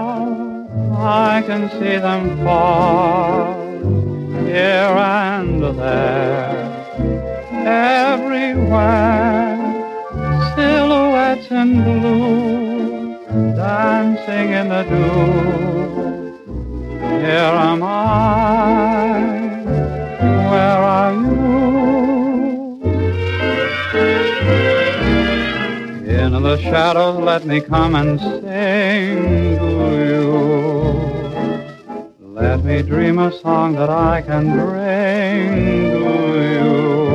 I can see them far, here and there, everywhere, silhouettes in blue, dancing in the dew. Here am I, where are you? In the shadows let me come and sing to you. Let me dream a song that I can bring to you.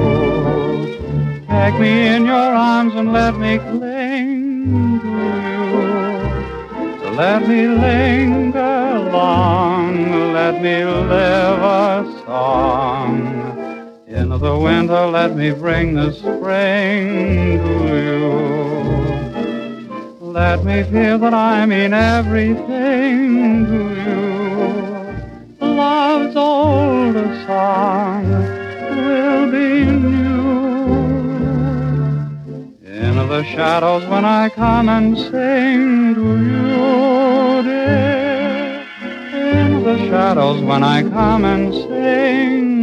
Take me in your arms and let me cling to you. So let me linger long, let me live a song. In the winter let me bring the spring to you. Let me feel that I mean everything to you. Love's oldest song will be new. In the shadows when I come and sing to you, dear. In the shadows when I come and sing